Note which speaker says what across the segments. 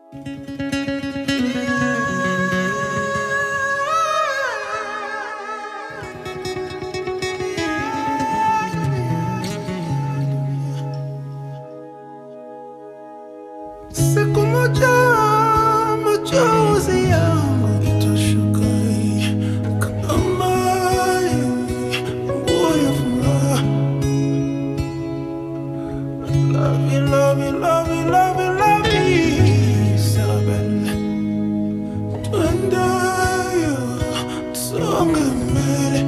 Speaker 1: Siku moja machozi yangu itashuka kama nguo ya furaha. Love you, love you, love you, love you, love you, Isabelle. Tuendayo tusonge mbele,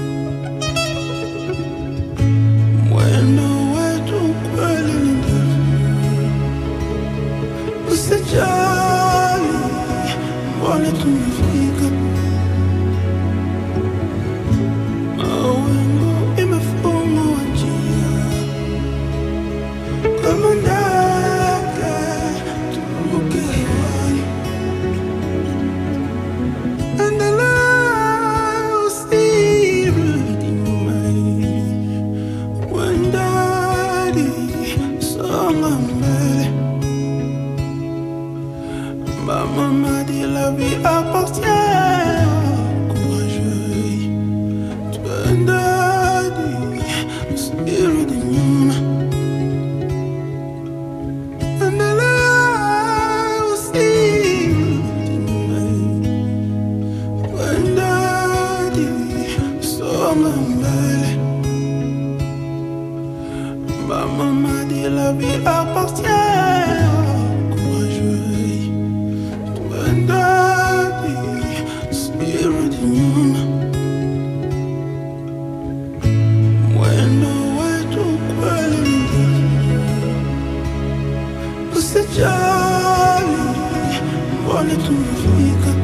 Speaker 1: mwendo wetu kweli ni ndefu. Usijali, mbona tumefika. Mawingu imefungua njia, kama ndege turuke hewani. Endelea, usirudi nyuma, wendani, songa mbele. Ma maman dit la vie appartient courageux. Tuendani, usirudi nyuma. Endelea, usirudi nyuma, wendani, songa mbele. Ma maman dit la vie appartient courageux. Tuendani, usirudi nyuma, mwendo wetu kweli ni ndefu. Usijali, mbona tumefika.